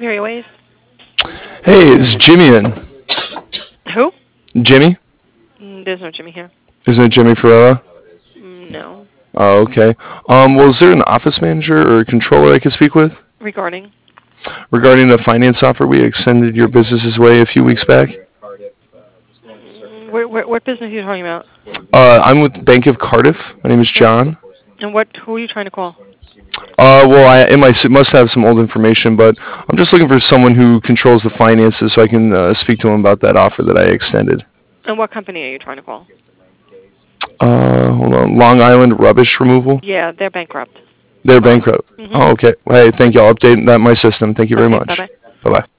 hear you, Waze. Hey, is Jimmy in? Who? Jimmy? There's no Jimmy here. Isn't it Jimmy Ferrera? No. Oh, okay. Well, is there an office manager or a controller I could speak with Regarding? regarding the finance offer we extended your business's way a few weeks back? What business are you talking about? I'm with Bank of Cardiff. My name is John. And who are you trying to call? Well, must have some old information, but I'm just looking for someone who controls the finances so I can speak to him about that offer that I extended. And what company are you trying to call? Hold on. Long Island Rubbish Removal? Yeah, they're bankrupt. They're bankrupt. Mm-hmm. Oh, okay. Hey, thank you. I'll update that in my system. Thank you very much. Bye-bye. Bye-bye.